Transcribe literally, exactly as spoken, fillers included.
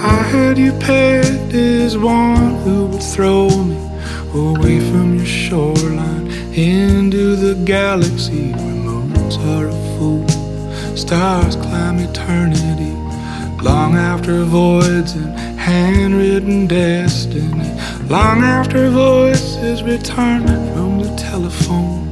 I heard you pegged as one who would throw me away from your shoreline into the galaxy where moons are a fool. Stars climb eternity long after voids and handwritten destiny, long after voices return from the telephone.